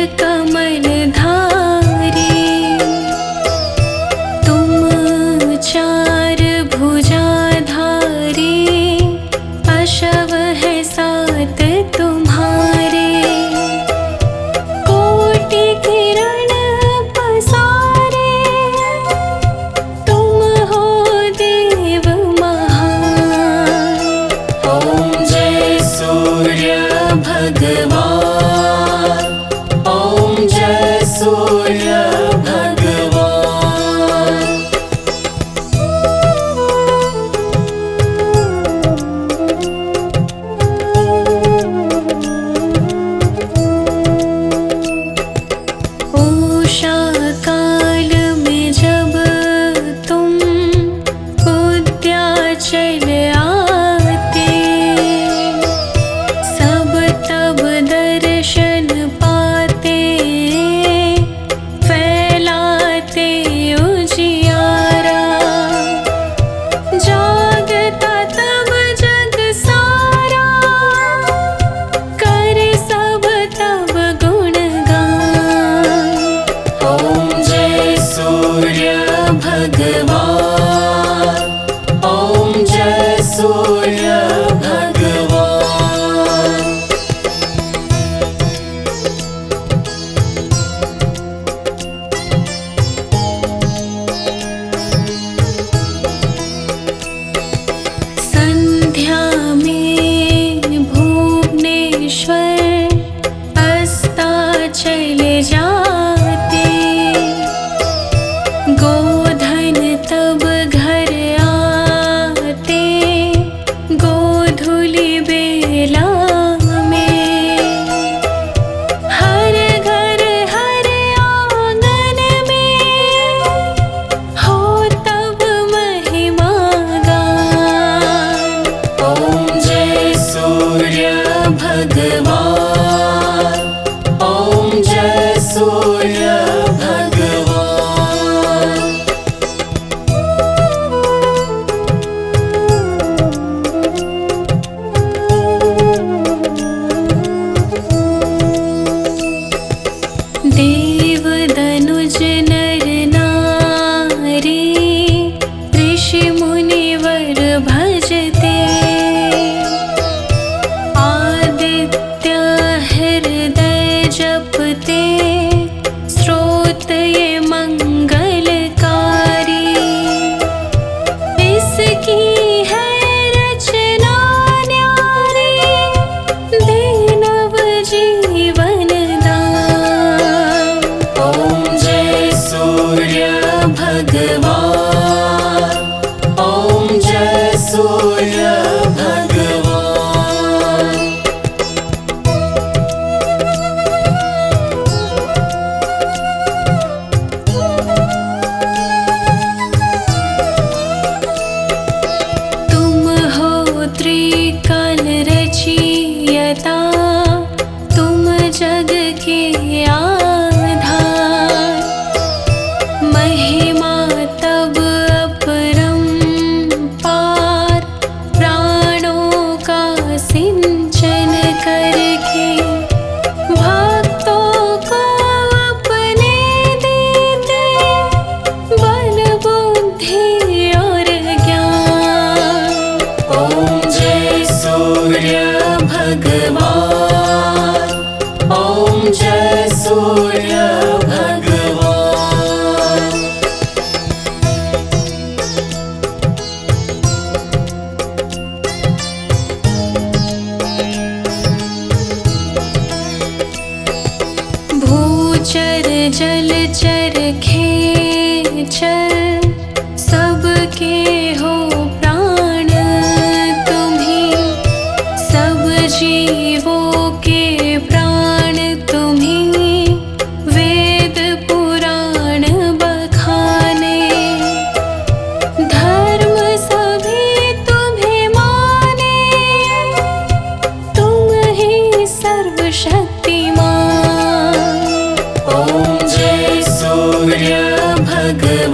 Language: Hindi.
कमल धारी, तुम चार भुजाधारी, अशव है सात तुम्हारे। कोटि किरण पसारे, तुम हो देव महान। ओम जय सूर्य भगवान, ओम जय सूर्य भगवान। उषा काल में जब तुम उद्याचल आते, सब तब दर्शन पाते, फैलाते उजियारा। जागता तब जग सारा, करे सब तब गुणगान। ओम जय सूर्य भगवान, ओम जय सूर्य भगवान। संध्या में भुवनेश्वर अस्ताचल जाते, गोधन तब घर आते, गोधूलि बेला में। हर घर हर आंगन में, हो तब महिमा गान। ओम जय सूर्य भगवान, ओम जय सूर्य भगवान। देव दनुज नर नारी, ऋषि मुनिवर भजते, आदित्य हृदय जपते, स्रोत ये मंगलकारी। इसकी है रचना न्यारी, दे नव जीवन दान। ओम जय सूर्य भगवान, ओम जय सूर्य भगवान। तुम हो त्रिकाल रचयिता, तुम जग के आधार। महिमा तब अपरंपार, प्राणों का सिंचन करके, भक्तों को अपने देते, बल बुद्धि और ज्ञान। ओम जय सूर्य भगवान, ओम जय सूर्य भगवान। भूचर जलचर खेचर, सबके हो प्राण तुम्ही, सब जीवों के प्राण तुम्ही। वेद पुराण बखाने, धर्म सभी तुम्हें माने, तुम ही सर्वशक्तिमान। ओम जय सूर्य भगवान,